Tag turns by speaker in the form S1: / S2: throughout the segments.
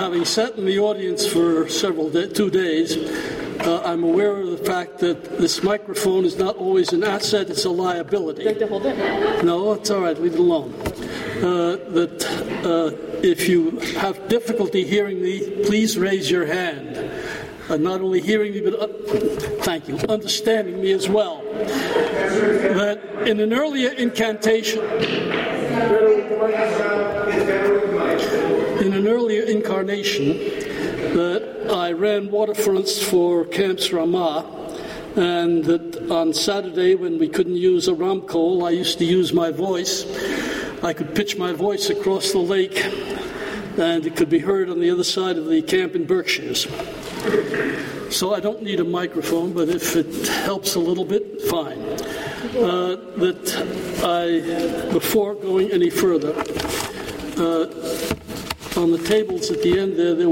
S1: having sat in the audience for 2 days, I'm aware of the fact that this microphone is not always an asset, it's a liability.
S2: Would you like to hold it?
S1: No, it's all right, leave it alone. If you have difficulty hearing me, please raise your hand. Not only hearing me, but thank you, understanding me as well. That in an earlier incarnation, that I ran waterfronts for Camps Ramah, and that on Saturday when we couldn't use a Ramkol, I used to use my voice. I could pitch my voice across the lake, and it could be heard on the other side of the camp in Berkshires. So I don't need a microphone, but if it helps a little bit, fine. Before going any further, on the tables at the end there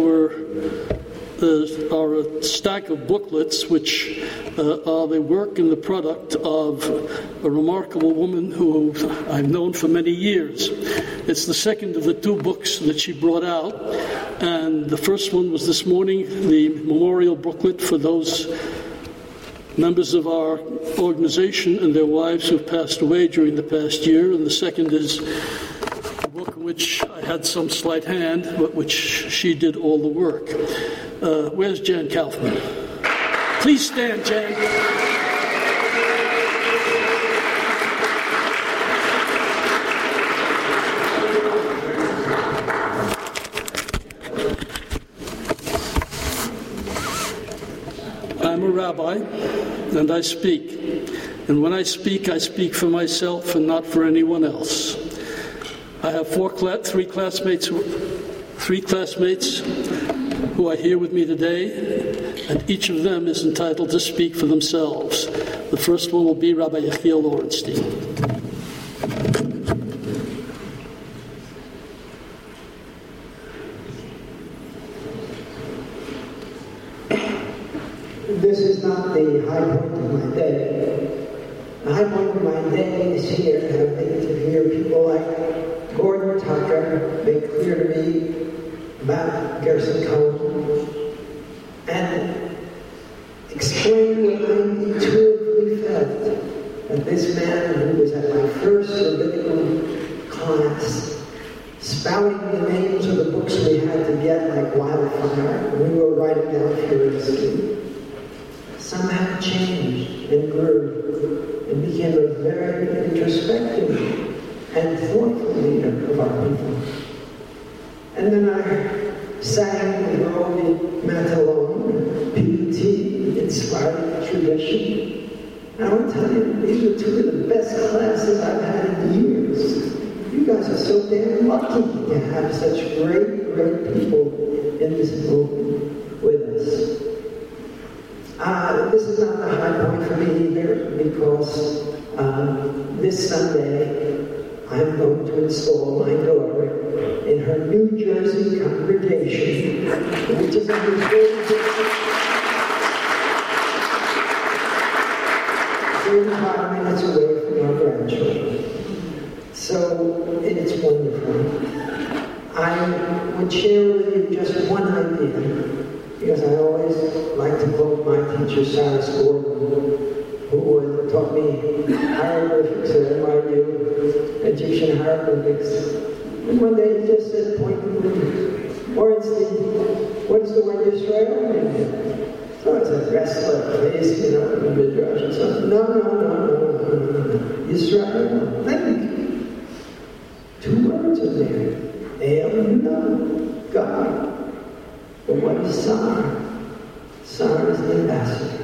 S1: are a stack of booklets which are the work and the product of a remarkable woman who I've known for many years. It's the second of the 2 books that she brought out, and the first one was this morning, the memorial booklet for those members of our organization and their wives who've passed away during the past year, and the second is a book in which I had some slight hand, but which she did all the work. Where's Jan Kaufman? Please stand, Jan. I'm a rabbi, and I speak. And when I speak for myself and not for anyone else. I have 3 classmates who are here with me today, and each of them is entitled to speak for themselves. The first one will be Rabbi Yechiel Lorenstein.
S3: This is not the high point of my day. The high point of my day is here, to hear people like Gordon Tucker make clear to me about Gerson Cohen and explain what I intuitively felt, that this man who was at my first rabbinical class, spouting the names of the books we had to get like wildfire, we were writing down furiously, somehow changed and grew and became a very introspective and thoughtful leader of our people. And then I sang with Romy Matalone, PBT, inspired tradition. And I want to tell you, these were 2 of the best classes I've had in years. You guys are so damn lucky to have such great, great people in this movement with us. This is not the high point for me either, because this Sunday I'm going to install my daughter in her New Jersey congregation, which is only 35 minutes away from our grandchildren. So it's wonderful. I would share with you just one idea, because I always like to quote my teacher, Cyrus Gordon, who taught me hieroglyphics at NYU, Egyptian hieroglyphics. And one day he just said, what is the word Israel mean? So it's a wrestler, place, in the Midrash and something. No. Israel, think. 2 words in there. El, God. But what is Sar? Sar is the ambassador.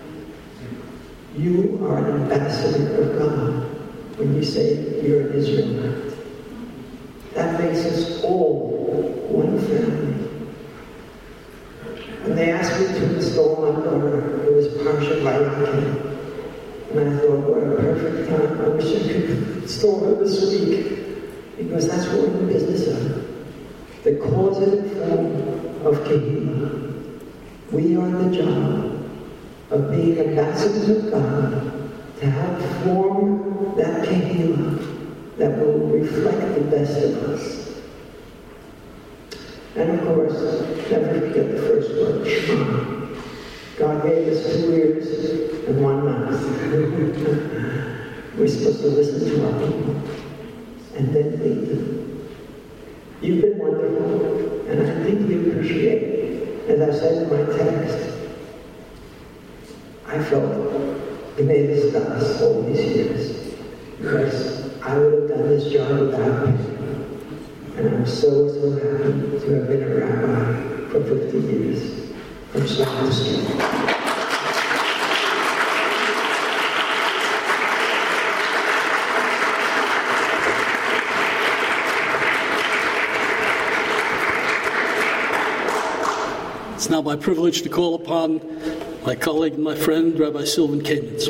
S3: You are an ambassador of God when you say you're an Israelite. That makes us all one family. When they asked me to install my daughter, it was Parsha Vayakhel. And I thought, what a perfect time. I wish I could install her this week, because that's what we're in the business of. The causative form of Kehillah. We are the job of being ambassadors of God to help form that Kehillah that will reflect the best of us. And of course, never forget the first word, Shema. God gave us 2 ears and 1 mouth. We're supposed to listen to our people and then lead them. You've been wonderful, and I deeply appreciate, as I said in my text, I felt B'nai Das all these years, because I would have done this job without him. And I'm so happy to have been a rabbi for 50 years from start to street.
S1: It's now my privilege to call upon my colleague and my friend, Rabbi Sylvan Kamens.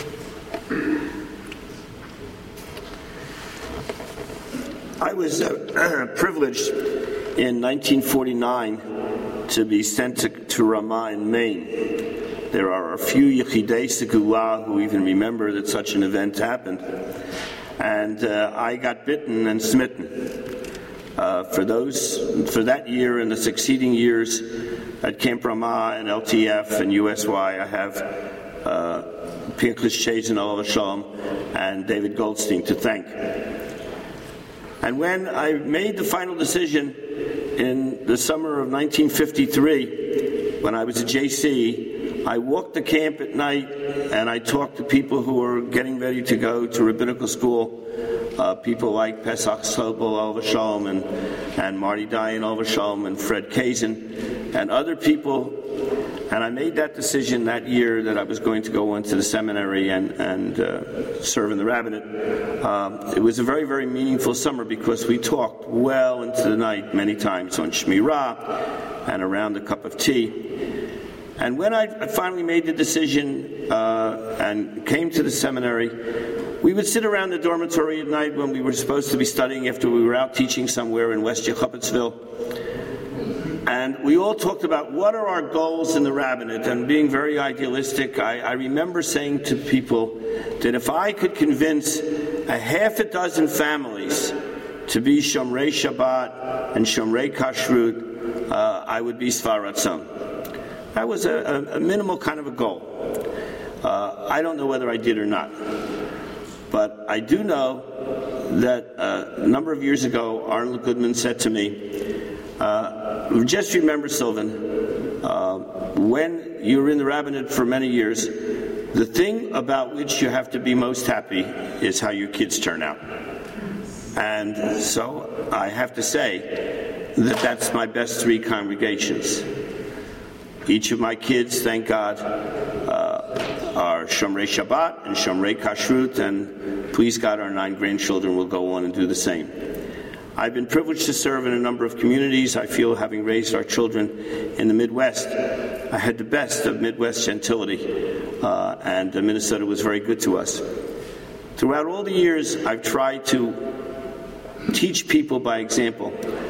S2: I was privileged in 1949 to be sent to Ramah in Maine. There are a few Yechidei Segula who even remember that such an event happened. And I got bitten and smitten. For that year and the succeeding years at Camp Ramah and LTF and USY, I have Pinchas Chazin Olav Shalom and David Goldstein to thank. And when I made the final decision in the summer of 1953, when I was a JC, I walked the camp at night and I talked to people who were getting ready to go to rabbinical school, people like Pesach Sobel Olav Shalom and Marty Dayan Olav Shalom and Fred Kazin and other people. And I made that decision that year that I was going to go into the seminary and serve in the rabbinate. It was a very, very meaningful summer because we talked well into the night many times on Shmirah and around a cup of tea. And when I finally made the decision and came to the seminary, we would sit around the dormitory at night when we were supposed to be studying after we were out teaching somewhere in West Yechuppetsville. And we all talked about what are our goals in the rabbinate, and being very idealistic, I remember saying to people that if I could convince a half a dozen families to be Shomrei Shabbat and Shomrei Kashrut, I would be Sfar Ratzon. That was a minimal kind of a goal. I don't know whether I did or not. But I do know that a number of years ago, Arnold Goodman said to me, just remember, Sylvan, when you're in the rabbinate for many years, the thing about which you have to be most happy is how your kids turn out. And so I have to say that that's my best 3 congregations. Each of my kids, thank God, are Shomrei Shabbat and Shomrei Kashrut, and please God, our 9 grandchildren will go on and do the same. I've been privileged to serve in a number of communities. I feel, having raised our children in the Midwest, I had the best of Midwest gentility, and Minnesota was very good to us. Throughout all the years, I've tried to teach people by example.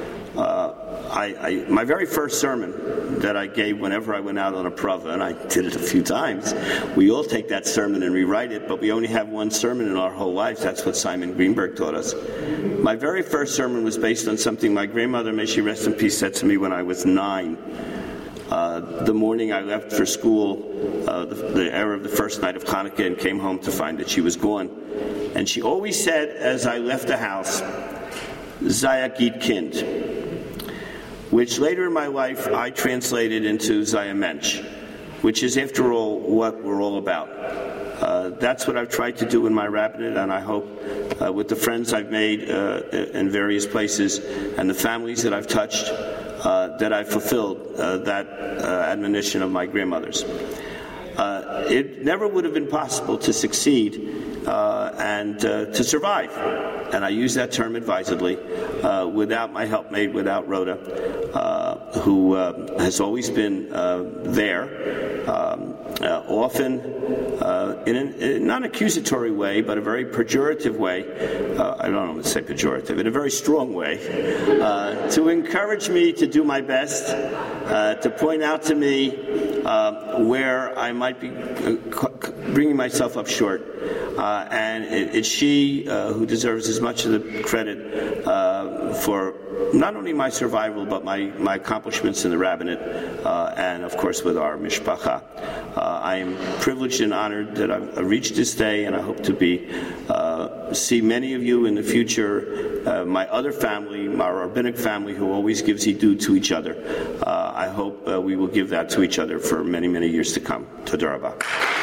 S2: My very first sermon that I gave whenever I went out on a prova, and I did it a few times, we all take that sermon and rewrite it, but we only have one sermon in our whole lives. That's what Simon Greenberg taught us. My very first sermon was based on something my grandmother, may she rest in peace, said to me when I was 9. The morning I left for school, the era of the first night of Hanukkah, and came home to find that she was gone. And she always said, as I left the house, Zaya Git Kind, which later in my life I translated into Zaya Mensch, which is, after all, what we're all about. That's what I've tried to do in my rabbinate, and I hope with the friends I've made in various places and the families that I've touched, that I've fulfilled that admonition of my grandmother's. It never would have been possible to succeed and to survive, and I use that term advisedly, without my helpmate, without Rhoda, who has always been there, often in a non-accusatory way, but a very pejorative way, I don't want to say pejorative, in a very strong way, to encourage me to do my best, to point out to me where I might be bringing myself up short. And it's she who deserves as much of the credit for not only my survival, but my accomplishments in the rabbinate, and of course with our mishpacha. I am privileged and honored that I've reached this day, and I hope to see many of you in the future. My other family, my rabbinic family, who always gives due to each other. I hope we will give that to each other for many, many years to come. Toda Rabah.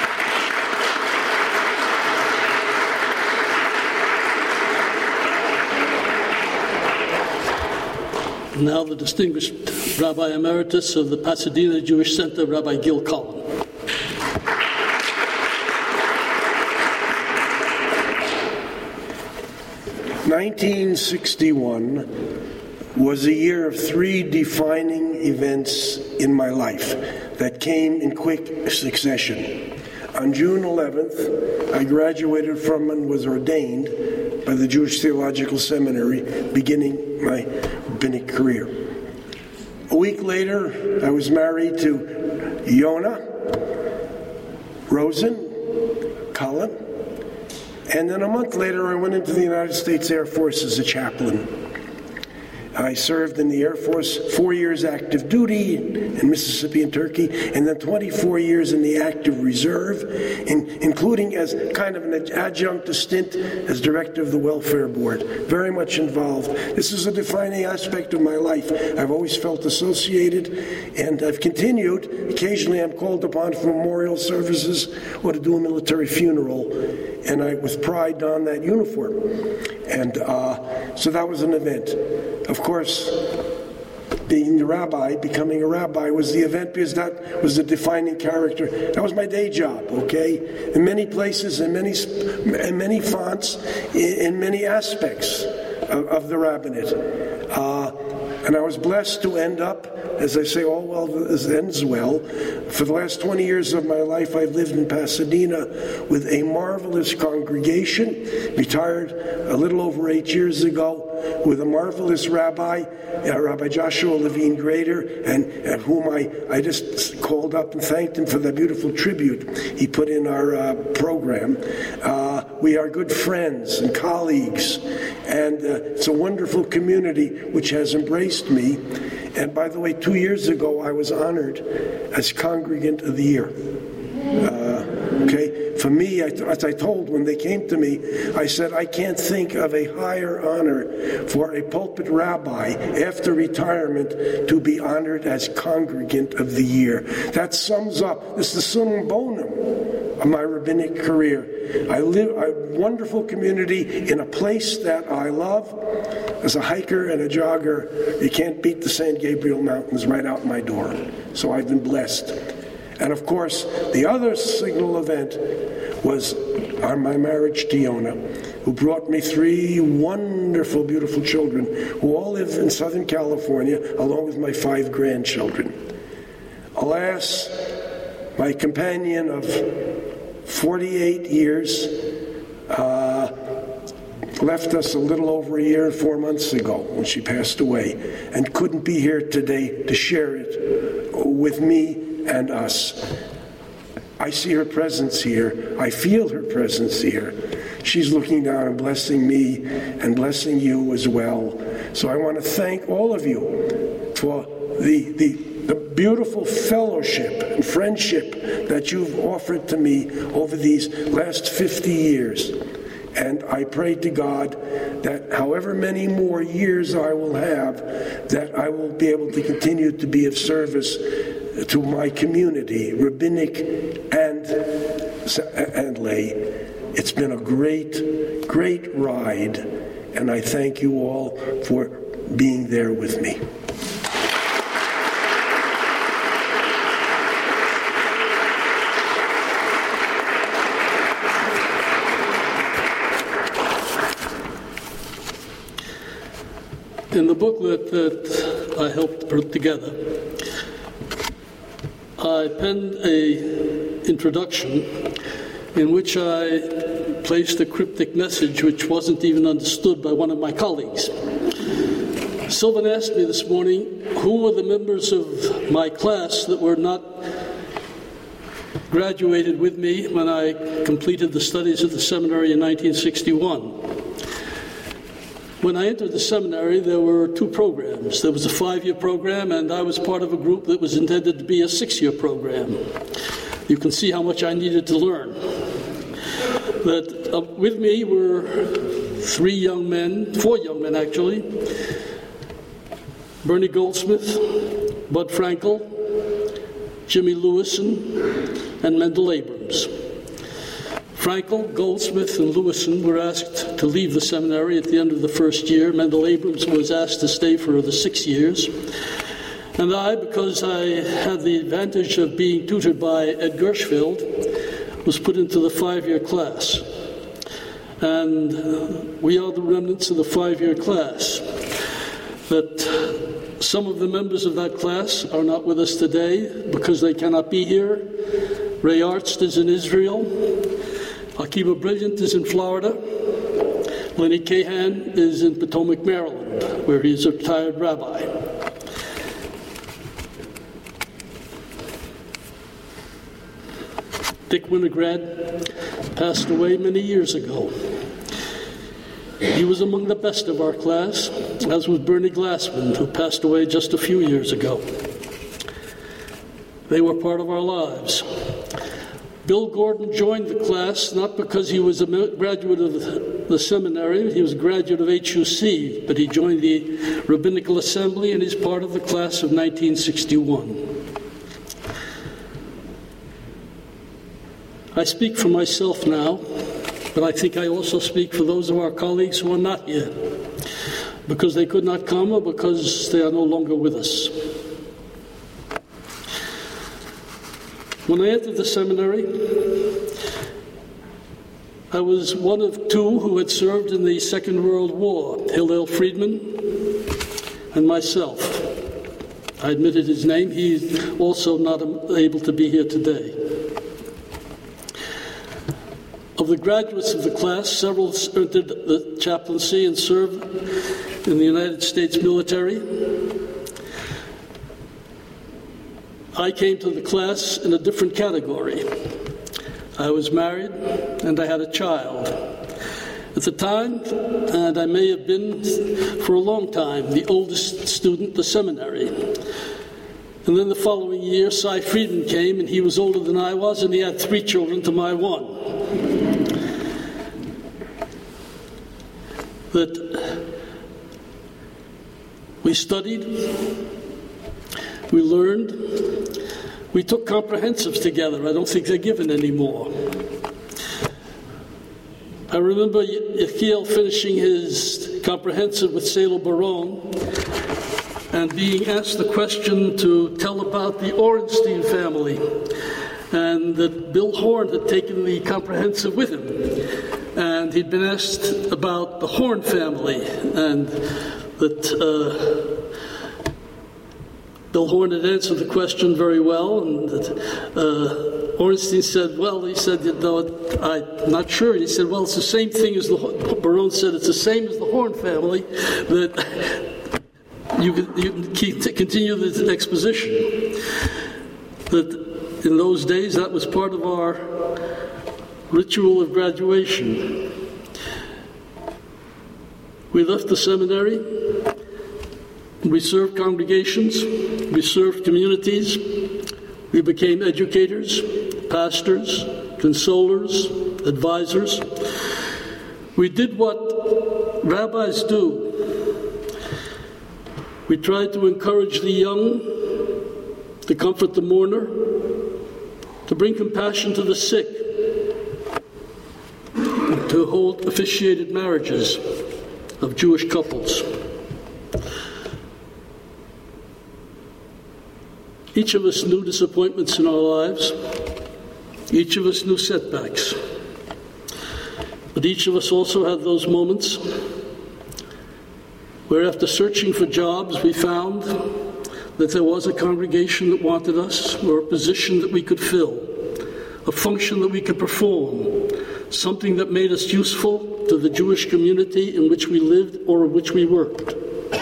S1: Now the distinguished Rabbi Emeritus of the Pasadena Jewish Center, Rabbi Gil Collin.
S4: "1961 was a year of three defining events in my life that came in quick succession. On June 11th, I graduated from and was ordained by the Jewish Theological Seminary, beginning my rabbinic career. A week later, I was married to Yona Rosen Cullen, and then a month later, I went into the United States Air Force as a chaplain. I served in the Air Force 4 years active duty in Mississippi and Turkey, and then 24 years in the active reserve, including as kind of an adjunct stint as director of the Welfare Board. Very much involved. This is a defining aspect of my life. I've always felt associated, and I've continued. Occasionally I'm called upon for memorial services or to do a military funeral, and I with pride don that uniform. And so that was an event. Of course, becoming a rabbi was the event because that was the defining character. That was my day job, okay? In many places, in many fonts, in many aspects of the rabbinate. And I was blessed to end up, as I say, all well ends well. For the last 20 years of my life, I've lived in Pasadena with a marvelous congregation, retired a little over 8 years ago, with a marvelous rabbi, Rabbi Joshua Levine Grader, and whom I just called up and thanked him for the beautiful tribute he put in our program. We are good friends and colleagues, and it's a wonderful community which has embraced me. And by the way, 2 years ago, I was honored as Congregant of the Year. Okay, for me, as I told when they came to me, I said, I can't think of a higher honor for a pulpit rabbi after retirement to be honored as Congregant of the Year. That sums up, this is the summum bonum of my rabbinic career. I live a wonderful community in a place that I love. As a hiker and a jogger, you can't beat the San Gabriel Mountains right out my door. So I've been blessed. And of course, the other signal event was on my marriage to Yona, who brought me 3 wonderful, beautiful children, who all live in Southern California, along with my 5 grandchildren. Alas, my companion of 48 years left us a little over a year and 4 months ago when she passed away, and couldn't be here today to share it with me and us. I see her presence here. I feel her presence here. She's looking down and blessing me and blessing you as well. So I want to thank all of you for the beautiful fellowship and friendship that you've offered to me over these last 50 years. And I pray to God that however many more years I will have, that I will be able to continue to be of service to my community, rabbinic and lay. It's been a great, great ride, and I thank you all for being there with me.
S1: In the booklet that I helped put together, I penned an introduction in which I placed a cryptic message which wasn't even understood by one of my colleagues. Sylvan asked me this morning who were the members of my class that were not graduated with me when I completed the studies at the seminary in 1961. When I entered the seminary, there were two programs. There was a 5-year program, and I was part of a group that was intended to be a 6-year program. You can see how much I needed to learn. But with me were 4 young men actually, Bernie Goldsmith, Bud Frankel, Jimmy Lewison, and Mendel Abrams. Frankel, Goldsmith, and Lewison were asked to leave the seminary at the end of the first year. Mendel Abrams was asked to stay for the 6 years. And I, because I had the advantage of being tutored by Ed Gershfield, was put into the 5-year class. And we are the remnants of the 5-year class. But some of the members of that class are not with us today because they cannot be here. Ray Arzt is in Israel. Akiva Brilliant is in Florida. Lenny Kahan is in Potomac, Maryland, where he's a retired rabbi. Dick Winograd passed away many years ago. He was among the best of our class, as was Bernie Glassman, who passed away just a few years ago. They were part of our lives. Bill Gordon joined the class not because he was a graduate of the seminary, he was a graduate of HUC, but he joined the Rabbinical Assembly and is part of the class of 1961. I speak for myself now, but I think I also speak for those of our colleagues who are not here, because they could not come or because they are no longer with us. When I entered the seminary, I was one of 2 who had served in the Second World War, Hillel Friedman and myself. I admitted his name. He's also not able to be here today. Of the graduates of the class, several entered the chaplaincy and served in the United States military. I came to the class in a different category. I was married and I had a child. At the time, and I may have been for a long time, the oldest student at the seminary. And then the following year, Cy Friedman came, and he was older than I was, and he had 3 children to my 1. That we studied, we learned, we took comprehensives together. I don't think they're given anymore. I remember Yechiel finishing his comprehensive with Salo Baron and being asked the question to tell about the Orenstein family, and that Bill Horn had taken the comprehensive with him. And he'd been asked about the Horn family, and that Bill Horn had answered the question very well, and that Orenstein said, well, he said, I'm not sure. He said, well, it's the same thing as Baron said, it's the same as the Horn family, that you can continue the exposition. That in those days, that was part of our ritual of graduation. We left the seminary, we served congregations, we served communities, we became educators, pastors, consolers, advisors. We did what rabbis do. We tried to encourage the young, to comfort the mourner, to bring compassion to the sick, to hold officiated marriages of Jewish couples. Each of us knew disappointments in our lives. Each of us knew setbacks. But each of us also had those moments where, after searching for jobs, we found that there was a congregation that wanted us, or a position that we could fill, a function that we could perform, something that made us useful to the Jewish community in which we lived or in which we worked.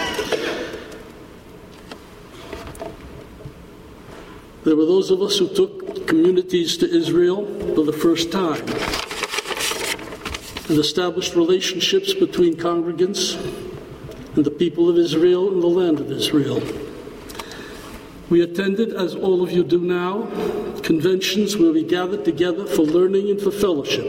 S1: There were those of us who took communities to Israel for the first time and established relationships between congregants and the people of Israel and the land of Israel. We attended, as all of you do now, conventions where we gathered together for learning and for fellowship.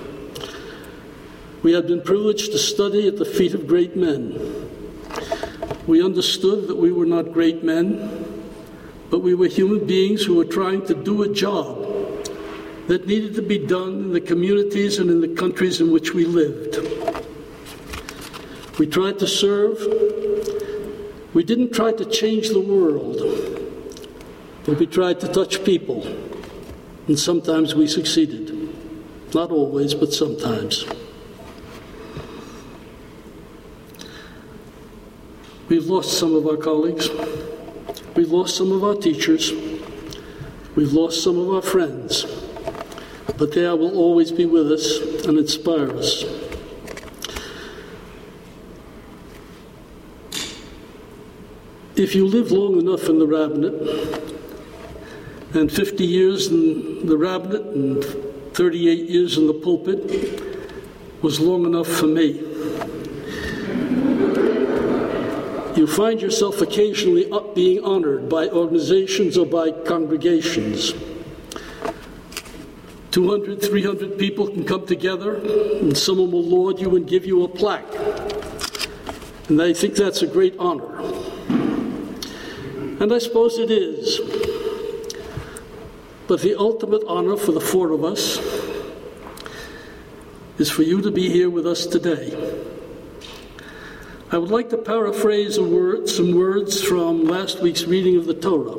S1: We had been privileged to study at the feet of great men. We understood that we were not great men, but we were human beings who were trying to do a job that needed to be done in the communities and in the countries in which we lived. We tried to serve. We didn't try to change the world, but we tried to touch people, and sometimes we succeeded. Not always, but sometimes. We've lost some of our colleagues. We've lost some of our teachers. We've lost some of our friends. But they will always be with us and inspire us. If you live long enough in the rabbinate, and 50 years in the rabbinate and 38 years in the pulpit was long enough for me, you find yourself occasionally being honored by organizations or by congregations. 200, 300 people can come together, and someone will laud you and give you a plaque. And I think that's a great honor. And I suppose it is. But the ultimate honor for the four of us is for you to be here with us today. I would like to paraphrase some words from last week's reading of the Torah.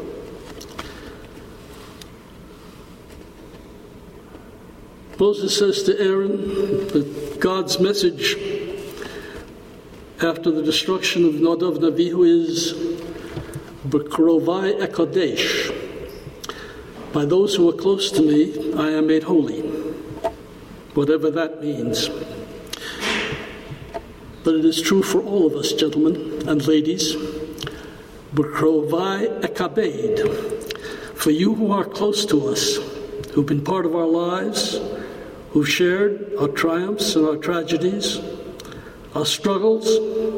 S1: Moses says to Aaron that God's message after the destruction of Nadav and Avihu is B'krovai Ekodesh. By those who are close to me, I am made holy. Whatever that means. But it is true for all of us, gentlemen and ladies. B'krovai ekabed. For you who are close to us, who've been part of our lives, who've shared our triumphs and our tragedies, our struggles,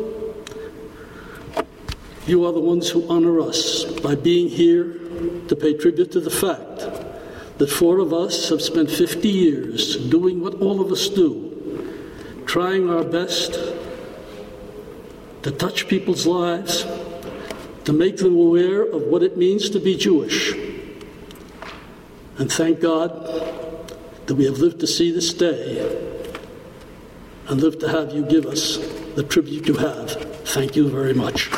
S1: you are the ones who honor us by being here to pay tribute to the fact that four of us have spent 50 years doing what all of us do, trying our best to touch people's lives, to make them aware of what it means to be Jewish. And thank God that we have lived to see this day and lived to have you give us the tribute you have. Thank you very much.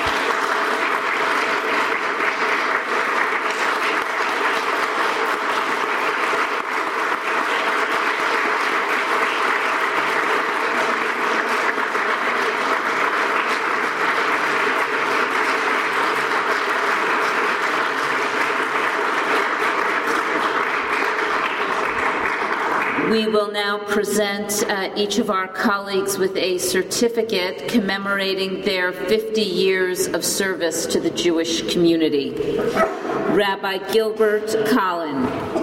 S5: We will now present each of our colleagues with a certificate commemorating their 50 years of service to the Jewish community. Rabbi Gilbert Collin.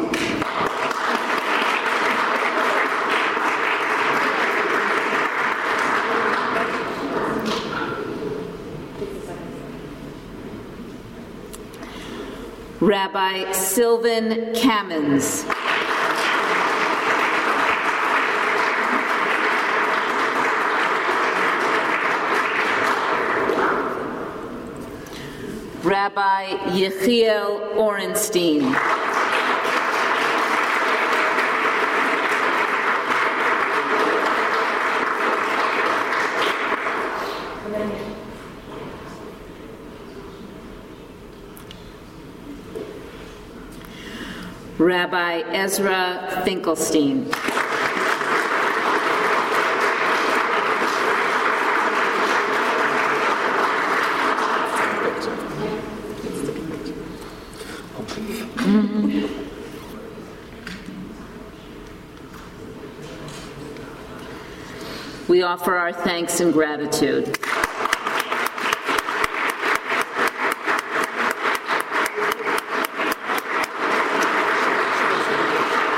S5: Rabbi Sylvan Kamens. Rabbi Yechiel Orenstein. Rabbi Ezra Finkelstein. We offer our thanks and gratitude.